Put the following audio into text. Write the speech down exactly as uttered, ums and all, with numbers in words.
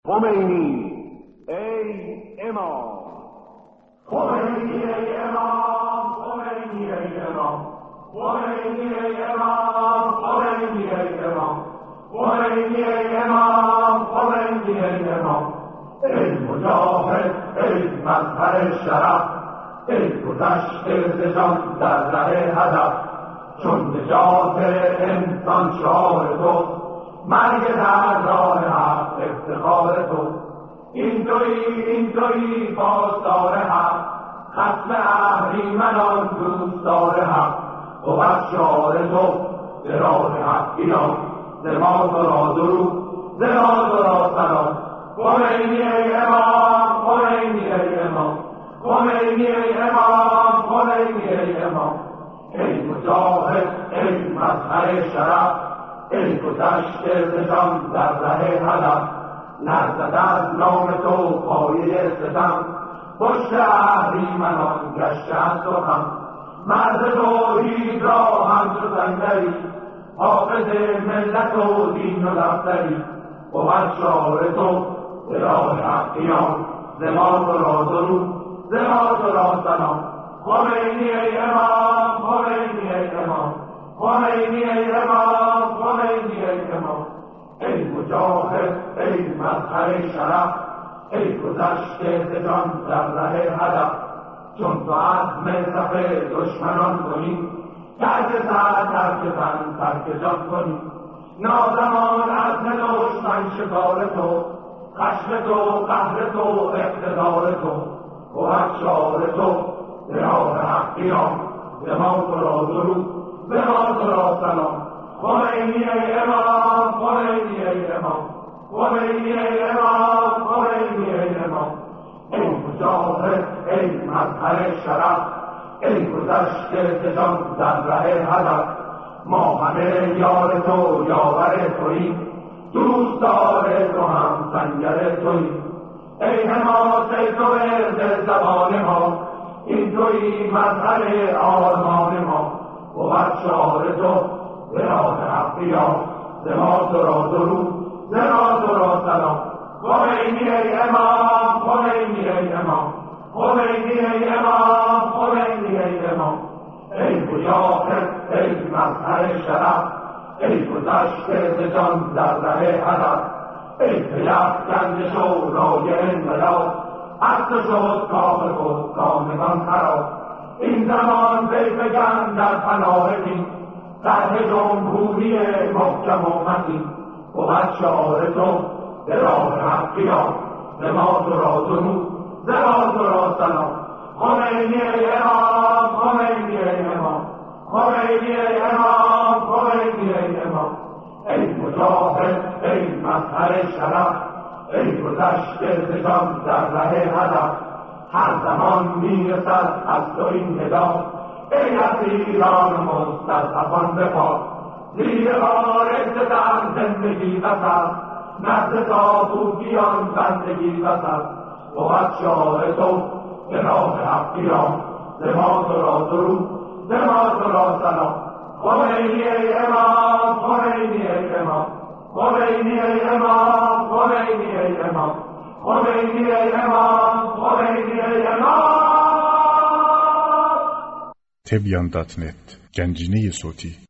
خمینی ای امام، خمینی ای امام، خمینی ای امام، خمینی ای امام، خمینی ای امام، خمینی ای امام، خمینی ای امام. ای مجاهد، ای مظهر شرف، ای گذشته ز جان در ره هدف، چون نجات انسان شعار تو، مرگ در راه حق افتخار تو. این تویی، این تویی پاسدار حق، خصم اهریمنان دوستدار حق. بود شعار تو به راه حق ایران، ز ما تو را درود، ز ما تو را سلام. خمینی ای امام، خمینی ای امام، خمینی ای امام، خمینی ای امام. ای مجاهد، ای مظهر شرف، ای گذشته ز جان در ره هدف، لرزد از نام تو پایه ستم، پشت اهریمنان گشته از تو خم. مرد توحید را همچو سنگری، حافظ ملت و دین و دفتری. بود شعار تو به راه حق قیام، ز ما تو را درود، ز ما تو را سلام. خمینی ای امام، خمینی ای امام، خمینی ای امام، خمینی ای امام. ای مجاهد، ای مظهر شرف، ای گذشته ز جان در ره هدف، چون تو عزم صف دشمنان کنی، ترک سر ترک تن ترک جان کنی. نازمان عزم دشمن شکار تو، خشم تو قهر تو اقتدار تو. بود شعار تو به راه حق قیام، ز ما تو را درود، ز ما تو را سلام. خمینی ای امام، خمینی ای امام، خمینی ای امام، خمینی ای امام. ای مجاهد، ای مظهر شرف، ای گذشته ز جان در ره هدف، ما همه یار تو یاور توییم، دوستدار تو هم سنگر توییم. ای حماسه تو ورد زبان ما، این تویی مظهر آرمان ما. بود شعار تو به راه حق قیام، ز ما تو را درود، ز ما تو را سلام. خمینی ای امام، خمینی ای امام، خمینی ای امام، خمینی ای امام. ای مجاهد، ای مظهر شرف، ای گذشته ز جان در ره هدف، ای پیفکنده شورای انقلاب، از تو شد کام خود کامگان خراب. این زمان پیفکن در پناه دین، طرح جمهوری محکم و متین. بود شعار تو به راه حق قیام، ز ما تو را درود، ز ما تو را سلام. خمینی ای امام، خمینی ای امام، خمینی ای امام، خمینی ای امام. ای مجاهد، ای مظهر شرف، ای گذشته ز جان در ره هدف، هر زمان میرسد از تو این ندا، ای از ایران مستضعفان بپا. زیر بار ستم زندگی بسر، نزد طاغوتیان بندگی بسر. بود شعار تو به راه حق قیام، ز ما تو را درود، ز ما تو را سلام. خمینی ای امام، خمینی ای امام، خمینی ای امام، خمینی ای امام، خمینی ای امام، خمینی ای امام. تبیان دات نت گنجینه صوتی